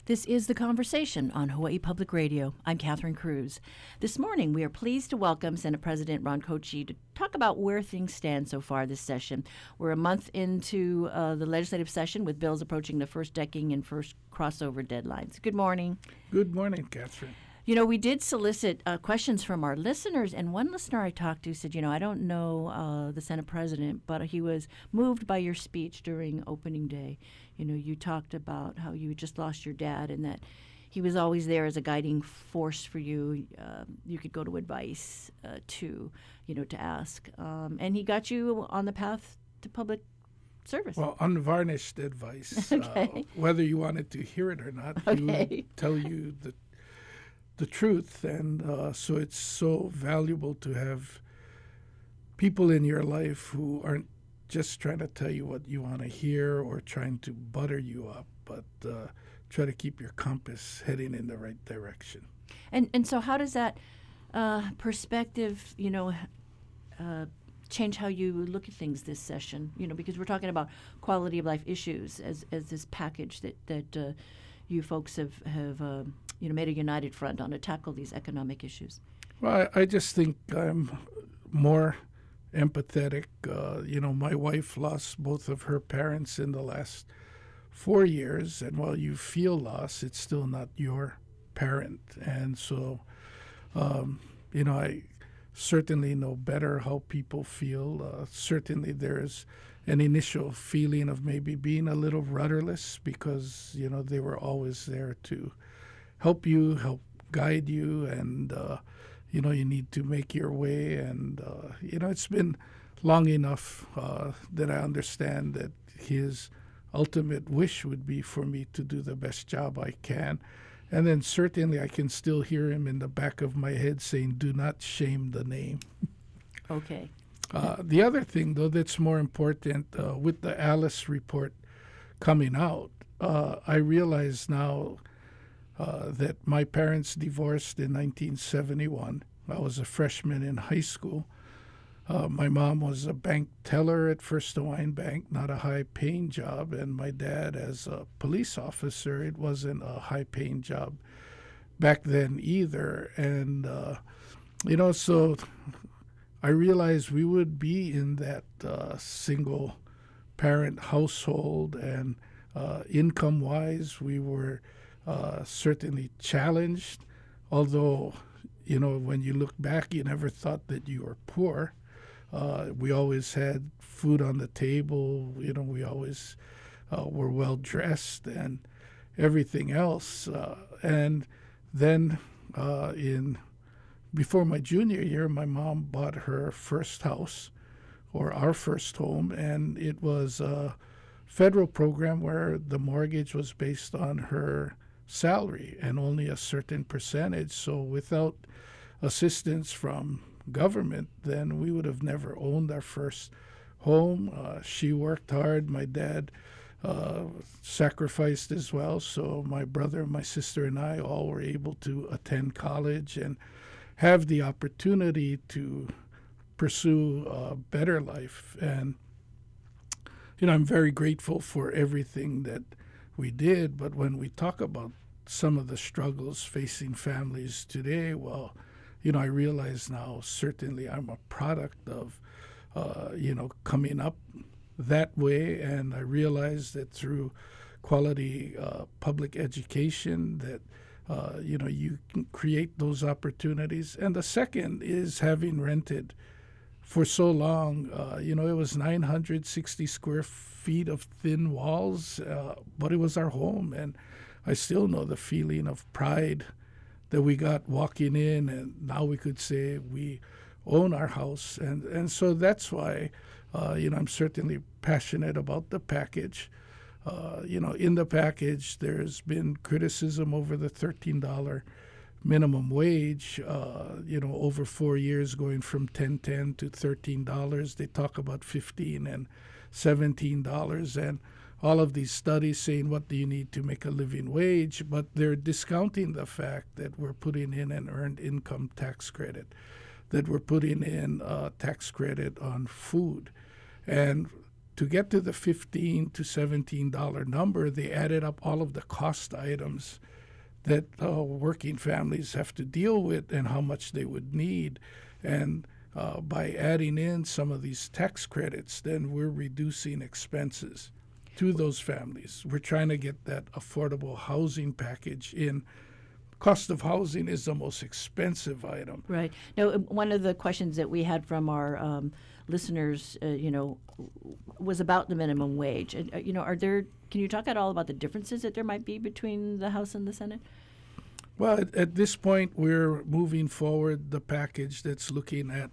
This is The Conversation on Hawaii Public Radio. I'm Catherine Cruz. This morning, we are pleased to welcome Senate President Ron Kotche to talk about where things stand so far this session. We're a month into the legislative session with bills approaching the first decking and first crossover deadlines. Good morning. Good morning, Catherine. You know, we did solicit questions from our listeners, and one listener I talked to said, I don't know the Senate President, but he was moved by your speech during opening day. You talked about how you just lost your dad and that he was always there as a guiding force for you. You could go to advice to ask. And he got you on the path to public service. Well, unvarnished advice. Okay. Whether you wanted to hear it or not, he would tell you the truth. And so it's so valuable to have people in your life who aren't just trying to tell you what you want to hear or trying to butter you up, but try to keep your compass heading in the right direction. And so how does that perspective, change how you look at things this session? Because we're talking about quality of life issues as this package that you folks have made a united front on to tackle these economic issues. Well, I just think I'm more empathetic. My wife lost both of her parents in the last 4 years, and while you feel loss, it's still not your parent. And so, I certainly know better how people feel. Certainly there's an initial feeling of maybe being a little rudderless because, they were always there to help you, help guide you, and you need to make your way. And, it's been long enough that I understand that his ultimate wish would be for me to do the best job I can. And then certainly I can still hear him in the back of my head saying, do not shame the name. Okay. The other thing, though, that's more important, with the Alice report coming out, I realize now that my parents divorced in 1971. I was a freshman in high school. My mom was a bank teller at First Hawaiian Bank, not a high-paying job, and my dad as a police officer, it wasn't a high-paying job back then either. And, so I realized we would be in that single-parent household, and income-wise, we were certainly challenged, although, when you look back, you never thought that you were poor. We always had food on the table, we always were well-dressed and everything else. And then before my junior year, my mom bought her first house, or our first home, and it was a federal program where the mortgage was based on her salary and only a certain percentage. So without assistance from government, then we would have never owned our first home. She worked hard. My dad sacrificed as well. So my brother, my sister, and I all were able to attend college and have the opportunity to pursue a better life. And, I'm very grateful for everything that we did. But when we talk about some of the struggles facing families today, well, I realize now certainly I'm a product of, coming up that way. And I realize that through quality public education that, you can create those opportunities. And the second is having rented for so long. It was 960 square feet of thin walls, but it was our home. And I still know the feeling of pride that we got walking in, and now we could say we own our house. And so that's why, I'm certainly passionate about the package. In the package, there's been criticism over the $13 minimum wage, over 4 years going from $10.10 to $13. They talk about $15 and $17, and all of these studies saying what do you need to make a living wage, but they're discounting the fact that we're putting in an earned income tax credit, that we're putting in a tax credit on food. And to get to the $15 to $17 number, they added up all of the cost items that working families have to deal with and how much they would need. And by adding in some of these tax credits, then we're reducing expenses to those families. We're trying to get that affordable housing package in. Cost of housing is the most expensive item. Right. Now, one of the questions that we had from our listeners, was about the minimum wage. Can you talk at all about the differences that there might be between the House and the Senate? Well, at this point, we're moving forward the package that's looking at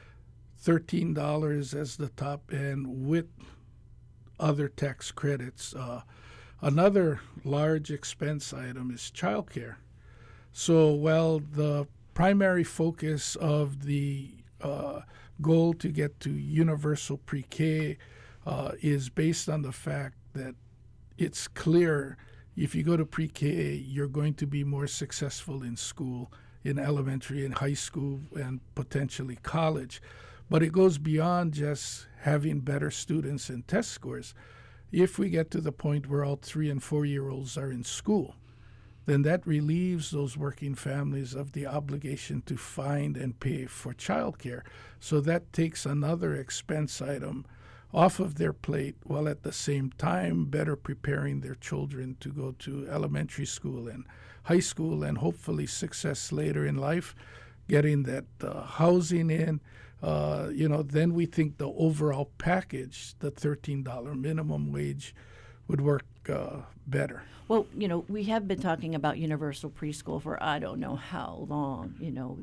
$13 as the top end with other tax credits. Another large expense item is childcare. So while the primary focus of the goal to get to universal pre-K is based on the fact that it's clear if you go to pre-K, you're going to be more successful in school, in elementary and high school, and potentially college. But it goes beyond just having better students and test scores. If we get to the point where all 3 and 4-year-olds are in school, then that relieves those working families of the obligation to find and pay for childcare. So that takes another expense item off of their plate, while at the same time better preparing their children to go to elementary school and high school and hopefully success later in life, getting that housing in. Then we think the overall package, the $13 minimum wage, would work better. Well, we have been talking about universal preschool for I don't know how long,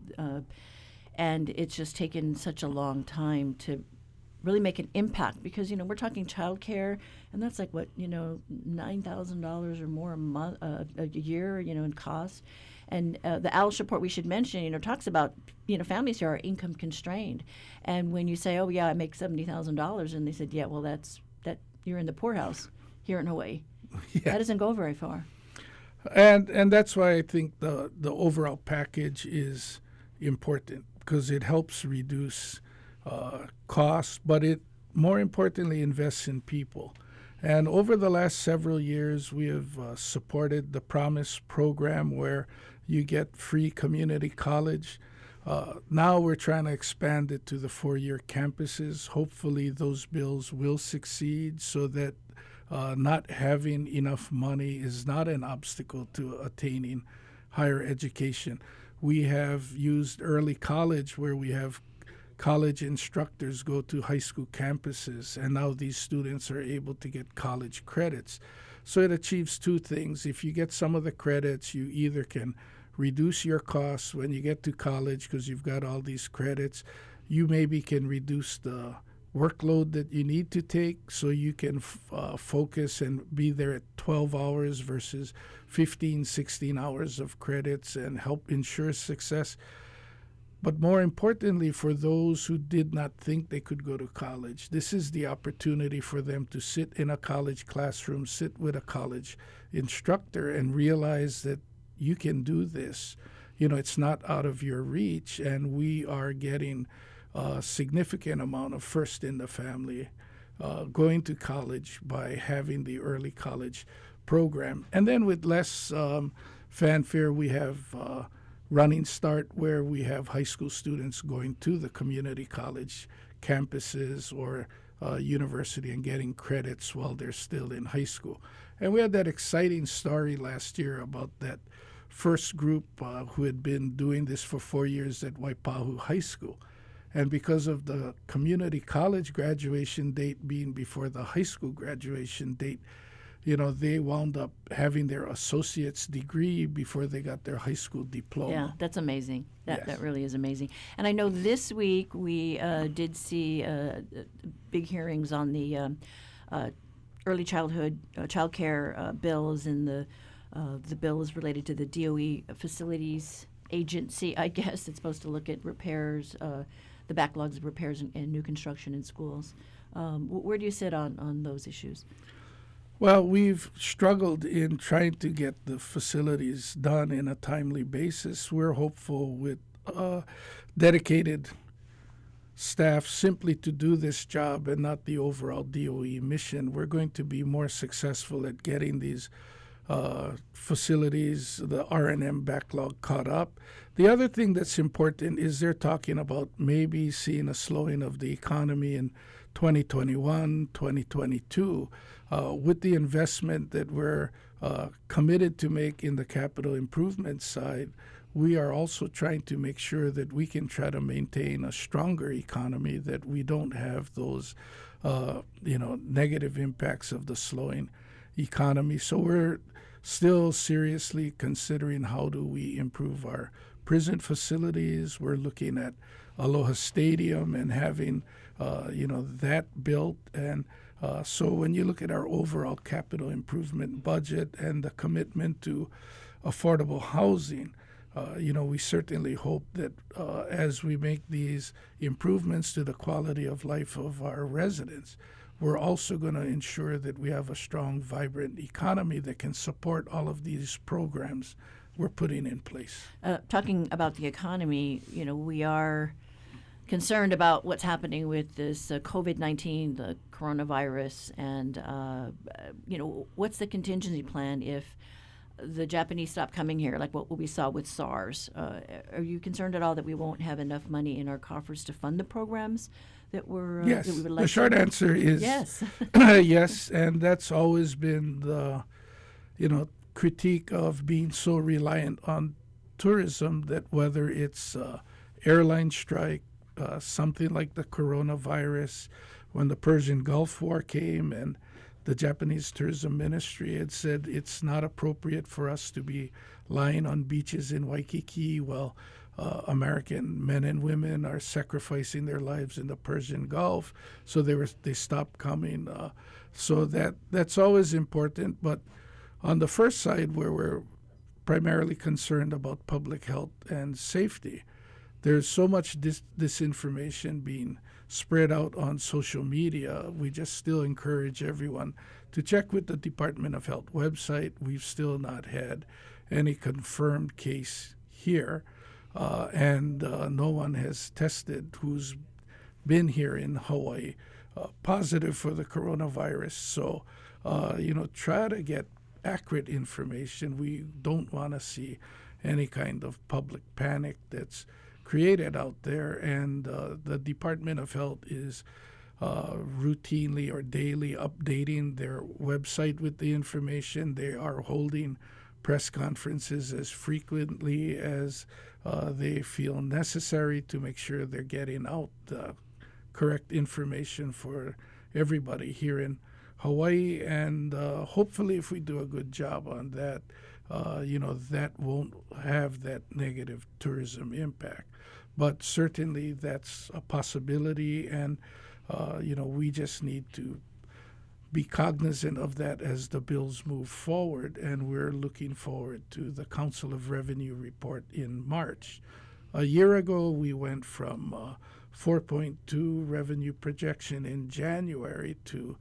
and it's just taken such a long time to really make an impact because, we're talking childcare, and that's like $9,000 or more a month, a year, in cost. And the ALICE report we should mention, talks about, families who are income constrained. And when you say, oh, yeah, I make $70,000, and they said, yeah, well, that you're in the poorhouse here in Hawaii. Yeah. That doesn't go very far. And that's why I think the overall package is important, because it helps reduce costs, but it more importantly invests in people. And over the last several years, we have supported the Promise program where you get free community college. Now we're trying to expand it to the 4-year campuses. Hopefully those bills will succeed so that not having enough money is not an obstacle to attaining higher education. We have used early college where we have college instructors go to high school campuses, and now these students are able to get college credits. So it achieves two things. If you get some of the credits, you either can reduce your costs when you get to college because you've got all these credits. You maybe can reduce the workload that you need to take so you can focus and be there at 12 hours versus 15, 16 hours of credits and help ensure success. But more importantly, for those who did not think they could go to college, this is the opportunity for them to sit in a college classroom, sit with a college instructor, and realize that you can do this. It's not out of your reach, and we are getting a significant amount of first in the family going to college by having the early college program. And then with less fanfare, we have Running Start, where we have high school students going to the community college campuses or university and getting credits while they're still in high school. And we had that exciting story last year about that first group who had been doing this for 4 years at Waipahu High School. And because of the community college graduation date being before the high school graduation date, they wound up having their associate's degree before they got their high school diploma. Yeah, that's amazing. Yes. That really is amazing. And I know this week we did see big hearings on the early childhood child care bills, and the bill is related to the DOE facilities agency, I guess. It's supposed to look at repairs, the backlogs of repairs and new construction in schools. Where do you sit on those issues? Well, we've struggled in trying to get the facilities done in a timely basis. We're hopeful with dedicated staff simply to do this job and not the overall DOE mission, we're going to be more successful at getting these facilities, the R&M backlog, caught up. The other thing that's important is they're talking about maybe seeing a slowing of the economy in 2021, 2022, with the investment that we're committed to make in the capital improvement side. We are also trying to make sure that we can try to maintain a stronger economy, that we don't have those, negative impacts of the slowing economy. So we're still seriously considering how do we improve our prison facilities. We're looking at Aloha Stadium and having, that built. And so when you look at our overall capital improvement budget and the commitment to affordable housing, we certainly hope that as we make these improvements to the quality of life of our residents, we're also going to ensure that we have a strong, vibrant economy that can support all of these programs we're putting in place. Talking about the economy, we are concerned about what's happening with this COVID-19, the coronavirus, and, what's the contingency plan if the Japanese stop coming here, like what we saw with SARS? Are you concerned at all that we won't have enough money in our coffers to fund the programs that we're yes. that we would like the short to? answer is yes. yes, and that's always been the critique of being so reliant on tourism, that whether it's airline strike, something like the coronavirus, when the Persian Gulf War came and the Japanese Tourism Ministry had said it's not appropriate for us to be lying on beaches in Waikiki while American men and women are sacrificing their lives in the Persian Gulf. So they stopped coming. So that's always important. But on the first side, where we're primarily concerned about public health and safety, there's so much disinformation being spread out on social media. We just still encourage everyone to check with the Department of Health website. We've still not had any confirmed case here, and no one has tested who's been here in Hawaii positive for the coronavirus. So, try to get accurate information. We don't want to see any kind of public panic that's created out there, and the Department of Health is routinely or daily updating their website with the information. They are holding press conferences as frequently as they feel necessary to make sure they're getting out the correct information for everybody here in Hawaii. And hopefully, if we do a good job on that, that won't have that negative tourism impact. But certainly that's a possibility, and, we just need to be cognizant of that as the bills move forward, and we're looking forward to the Council of Revenue report in March. A year ago, we went from 4.2 revenue projection in January to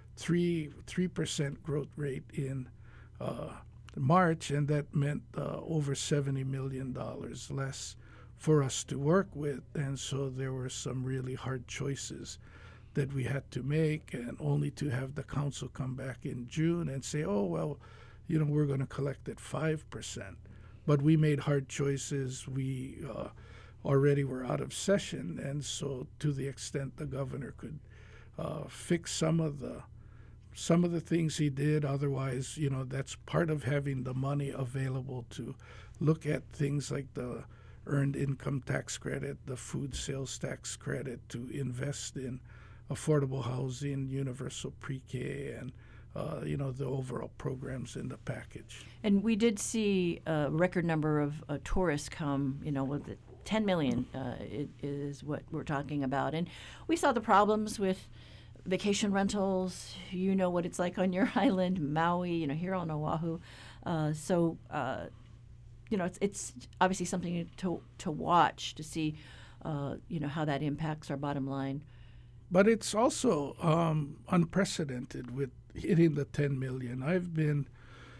3% growth rate in March, and that meant over $70 million less for us to work with. And so there were some really hard choices that we had to make, and only to have the council come back in June and say, oh, well, we're going to collect at 5%. But we made hard choices. We already were out of session, and so to the extent the governor could fix some of the things he did. Otherwise, that's part of having the money available to look at things like the earned income tax credit, the food sales tax credit, to invest in affordable housing, universal pre-K, and the overall programs in the package. And we did see a record number of tourists come, with 10 million is what we're talking about. And we saw the problems with vacation rentals. You know what it's like on your island, Maui, here on Oahu. So it's obviously something to watch, to see, how that impacts our bottom line. But it's also unprecedented with hitting the 10 million. I've been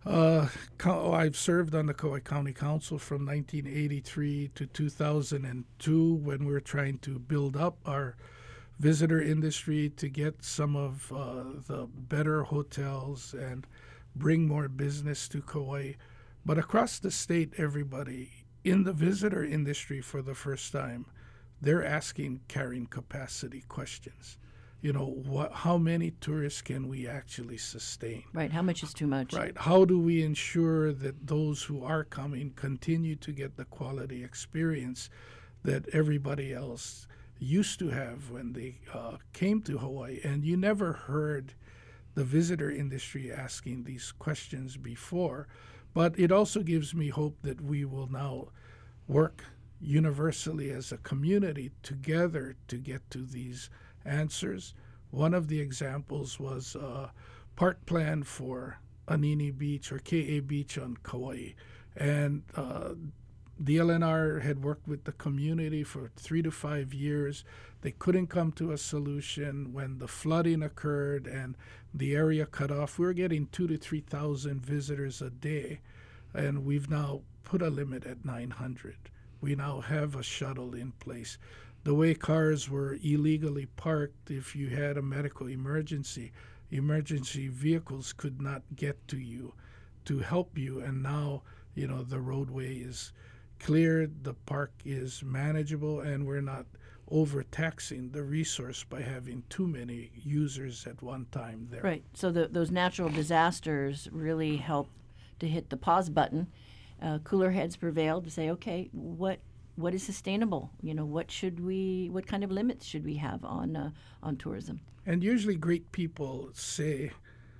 I've served on the Kauai County Council from 1983 to 2002 when we were trying to build up our visitor industry to get some of the better hotels and bring more business to Kauai. But across the state, everybody in the visitor industry for the first time, they're asking carrying capacity questions. How many tourists can we actually sustain? Right. How much is too much? Right. How do we ensure that those who are coming continue to get the quality experience that everybody else used to have when they came to Hawaii? And you never heard the visitor industry asking these questions before. But it also gives me hope that we will now work universally as a community together to get to these answers. One of the examples was a park plan for Anini Beach or KA Beach on Kauai. And the LNR had worked with the community for 3 to 5 years. They couldn't come to a solution when the flooding occurred and the area cut off. We were getting 2,000 to 3,000 visitors a day, and we've now put a limit at 900. We now have a shuttle in place. The way cars were illegally parked, if you had a medical emergency vehicles could not get to you to help you. And now, the roadway is cleared, the park is manageable, and we're not overtaxing the resource by having too many users at one time there. Right. So those natural disasters really help to hit the pause button. Cooler heads prevailed to say, okay, what is sustainable? What kind of limits should we have on tourism? And usually, great people say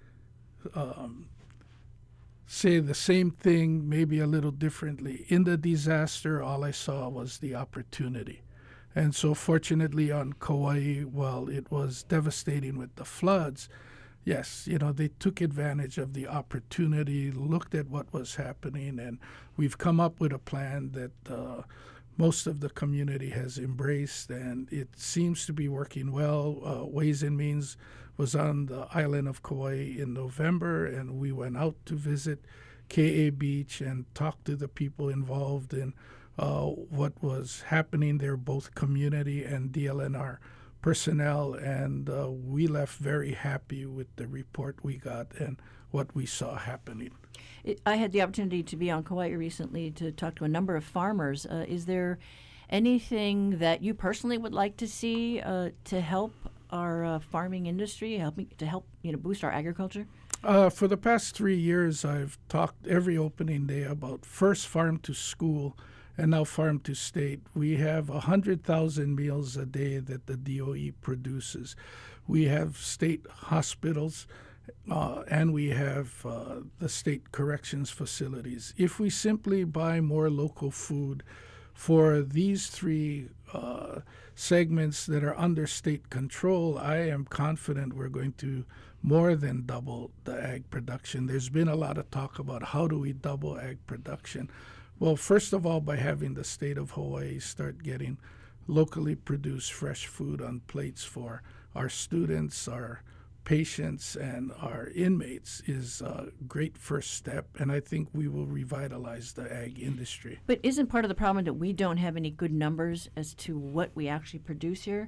the same thing, maybe a little differently. In the disaster, all I saw was the opportunity. And so, fortunately, on Kauai, while it was devastating with the floods, yes, they took advantage of the opportunity, looked at what was happening, and we've come up with a plan that most of the community has embraced, and it seems to be working well. Ways and Means was on the island of Kauai in November, and we went out to visit KA Beach and talk to the people involved in what was happening there, both community and DLNR personnel, and we left very happy with the report we got and what we saw happening. I had the opportunity to be on Kauai recently to talk to a number of farmers. Is there anything that you personally would like to see to help our farming industry, to help boost our agriculture? For the past 3 years, I've talked every opening day about first farm to school and now farm to state. We have 100,000 meals a day that the DOE produces. We have state hospitals, and we have the state corrections facilities. If we simply buy more local food for these three segments that are under state control, I am confident we're going to more than double the ag production. There's been a lot of talk about how do we double ag production. Well, first of all, by having the state of Hawaii start getting locally produced fresh food on plates for our students, our patients, and our inmates is a great first step, and I think we will revitalize the ag industry. But isn't part of the problem that we don't have any good numbers as to what we actually produce here?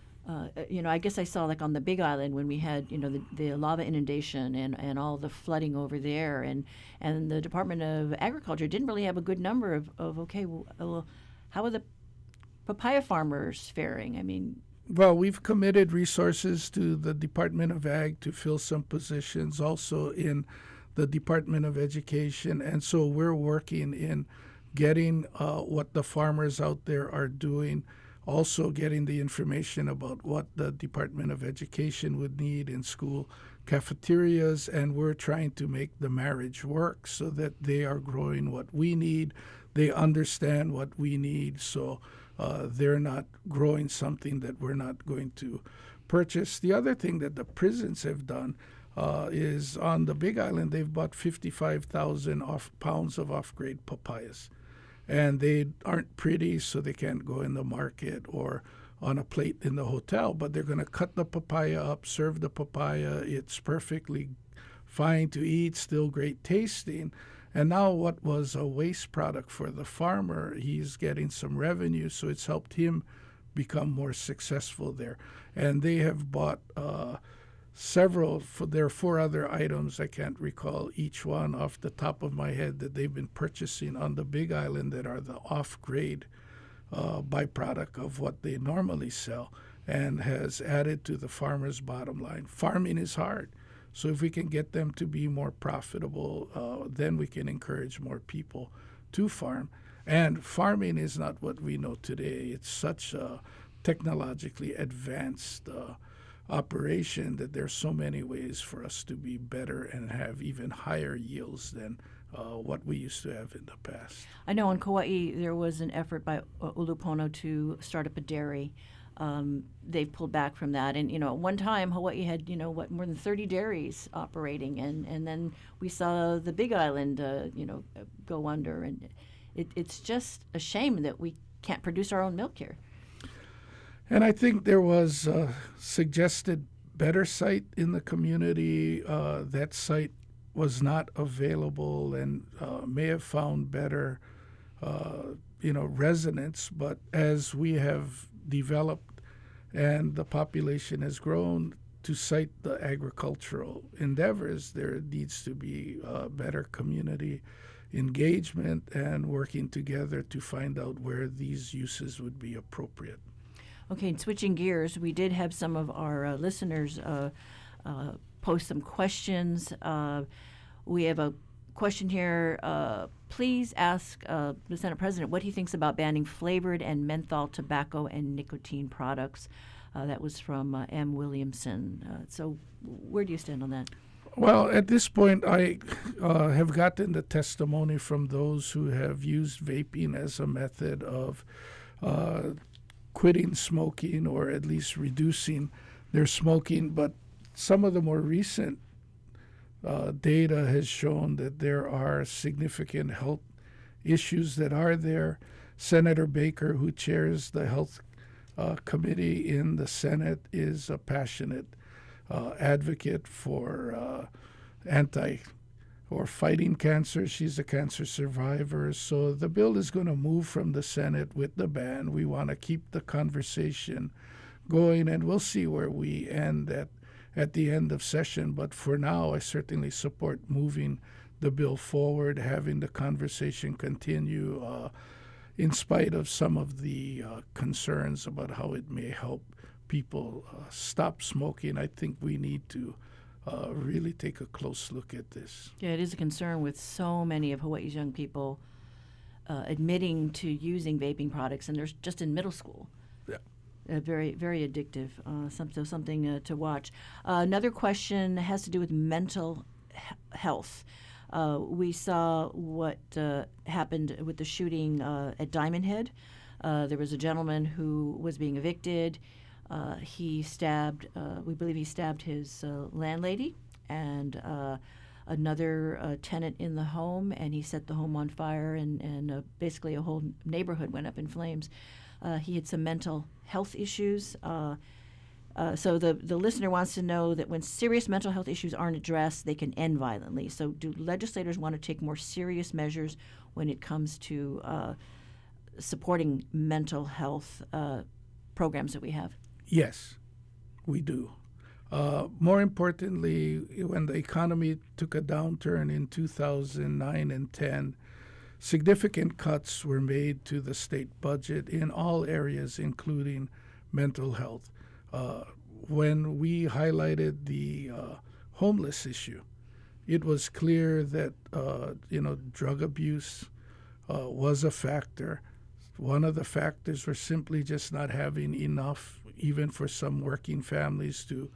I guess I saw like on the Big Island when we had, the lava inundation and all the flooding over there, and the Department of Agriculture didn't really have a good number of well, how are the papaya farmers faring? Well, we've committed resources to the Department of Ag to fill some positions, also in the Department of Education, and so we're working in getting what the farmers out there are doing, also getting the information about what the Department of Education would need in school cafeterias, and we're trying to make the marriage work so that they are growing what we need, they understand what we need, so they're not growing something that we're not going to purchase. The other thing that the prisons have done is on the Big Island, they've bought 55,000 pounds of off-grade papayas. And they aren't pretty, so they can't go in the market or on a plate in the hotel, but they're going to cut the papaya up, serve the papaya. It's perfectly fine to eat, still great tasting. And now what was a waste product for the farmer, he's getting some revenue, so it's helped him become more successful there. And they have bought several, there are 4 other items, I can't recall each one off the top of my head, that they've been purchasing on the Big Island that are the off-grade byproduct of what they normally sell, and has added to the farmer's bottom line. Farming is hard. So if we can get them to be more profitable, then we can encourage more people to farm. And farming is not what we know today. It's such a technologically advanced operation that there's so many ways for us to be better and have even higher yields than what we used to have in the past. I know in Kauai there was an effort by Ulupono to start up a dairy. They've pulled back from that. And, at one time, Hawaii had, more than 30 dairies operating. And then we saw the Big Island, go under. And it's just a shame that we can't produce our own milk here. And I think there was a suggested better site in the community. That site was not available and may have found better, resonance. But as we have developed and the population has grown, to cite the agricultural endeavors, there needs to be better community engagement and working together to find out where these uses would be appropriate. Okay, and switching gears, we did have some of our listeners post some questions. We have a question here. Please ask the Senate President what he thinks about banning flavored and menthol tobacco and nicotine products. That was from M. Williamson. So where do you stand on that? Well, at this point, I have gotten the testimony from those who have used vaping as a method of quitting smoking, or at least reducing their smoking. But some of the more recent data has shown that there are significant health issues that are there. Senator Baker, who chairs the Health Committee in the Senate, is a passionate advocate for fighting cancer. She's a cancer survivor. So the bill is going to move from the Senate with the ban. We want to keep the conversation going, and we'll see where we end at the end of session. But for now, I certainly support moving the bill forward, having the conversation continue in spite of some of the concerns about how it may help people stop smoking. I think we need to really take a close look at this. Yeah, it is a concern with so many of Hawaii's young people admitting to using vaping products, and they're just in middle school. Yeah. Very, very addictive. Something to watch. Another question has to do with mental health. We saw what happened with the shooting at Diamond Head. There was a gentleman who was being evicted. He stabbed, we believe he stabbed his landlady and another tenant in the home, and he set the home on fire, and basically a whole neighborhood went up in flames. He had some mental health issues. So the listener wants to know that when serious mental health issues aren't addressed, they can end violently. So do legislators want to take more serious measures when it comes to supporting mental health programs that we have? Yes, we do. More importantly, when the economy took a downturn in 2009 and 10, significant cuts were made to the state budget in all areas, including mental health. When we highlighted the homeless issue, it was clear that drug abuse was a factor. One of the factors was simply just not having enough, even for some working families, to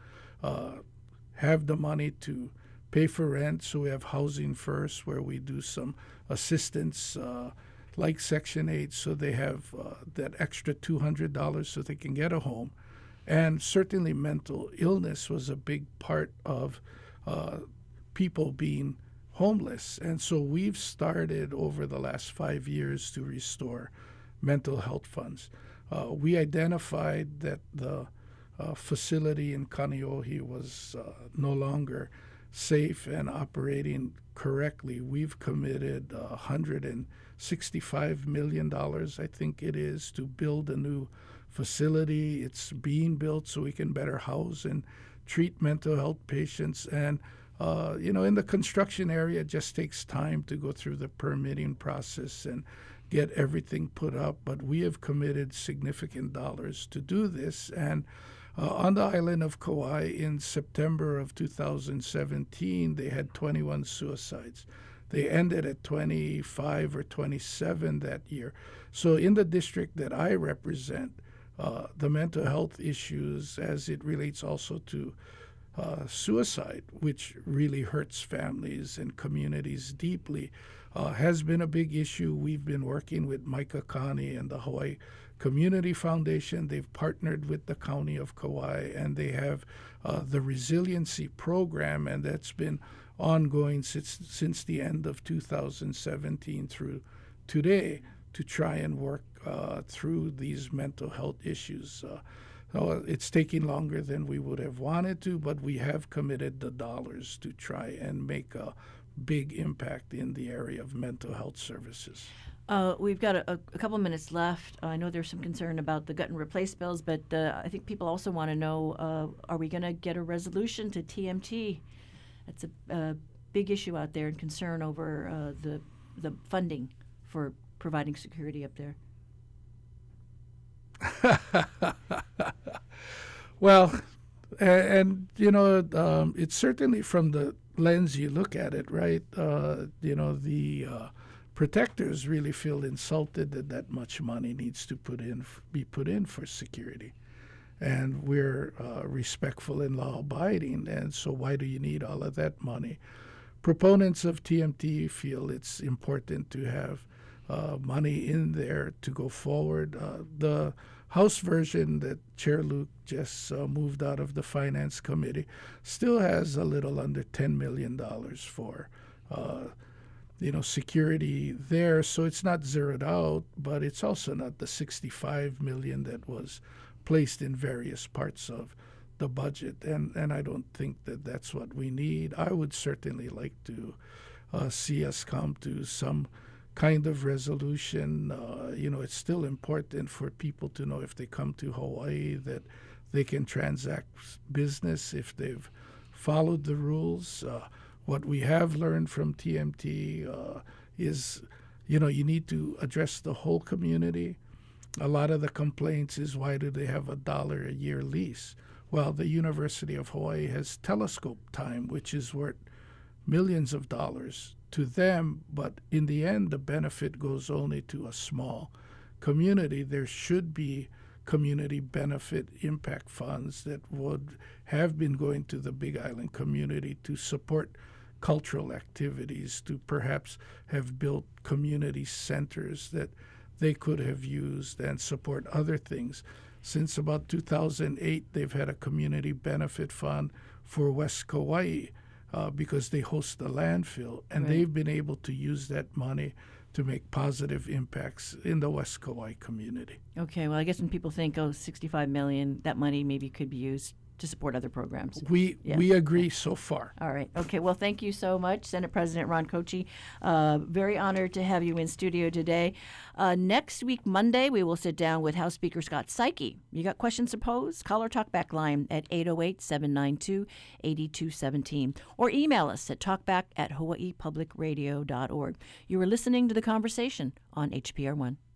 have the money to pay for rent. So we have Housing First, where we do some assistance like Section 8, so they have that extra $200 so they can get a home. And certainly mental illness was a big part of people being homeless. And so we've started over the last 5 years to restore mental health funds. We identified that the facility in Kaneohe was no longer safe and operating correctly. We've committed $165 million, I think it is, to build a new facility. It's being built so we can better house and treat mental health patients. And, in the construction area, it just takes time to go through the permitting process and get everything put up. But we have committed significant dollars to do this. And on the island of Kauai in September of 2017, they had 21 suicides. They ended at 25 or 27 that year. So in the district that I represent, the mental health issues as it relates also to suicide, which really hurts families and communities deeply, has been a big issue. We've been working with Micah County and the Hawaii Community Foundation. They've partnered with the County of Kauai, and they have the Resiliency Program, and that's been ongoing since the end of 2017 through today to try and work through these mental health issues. It's taking longer than we would have wanted to, but we have committed the dollars to try and make a big impact in the area of mental health services. We've got a couple minutes left. I know there's some concern about the gut and replace bills, but I think people also want to know, are we going to get a resolution to TMT? That's a big issue out there and concern over the funding for providing security up there. Well, and it's certainly from the lens you look at it, right? The protectors really feel insulted that much money needs to be put in for security, and we're respectful and law-abiding, and so why do you need all of that money? Proponents of TMT feel it's important to have money in there to go forward. The House version that Chair Luke just moved out of the Finance Committee still has a little under $10 million for security there. So it's not zeroed out, but it's also not the $65 million that was placed in various parts of the budget. And I don't think that that's what we need. I would certainly like to see us come to some kind of resolution. It's still important for people to know if they come to Hawaii that they can transact business if they've followed the rules. What we have learned from TMT is, you need to address the whole community. A lot of the complaints is, why do they have $1 a year lease? Well, the University of Hawaii has telescope time, which is worth millions of dollars to them, but in the end, the benefit goes only to a small community. There should be community benefit impact funds that would have been going to the Big Island community to support cultural activities, to perhaps have built community centers that they could have used and support other things. Since about 2008, they've had a community benefit fund for West Kauai because they host the landfill, and they've been able to use that money to make positive impacts in the West Kauai community. Okay, well, I guess when people think, $65 million, that money maybe could be used to support other programs. We agree so far. All right. Okay. Well, thank you so much, Senate President Ron Kochi. Very honored to have you in studio today. Next week, Monday, we will sit down with House Speaker Scott Saiki. You got questions to pose? Call our talkback line at 808-792-8217 or email us at talkback@hawaiipublicradio.org. You are listening to The Conversation on HPR1.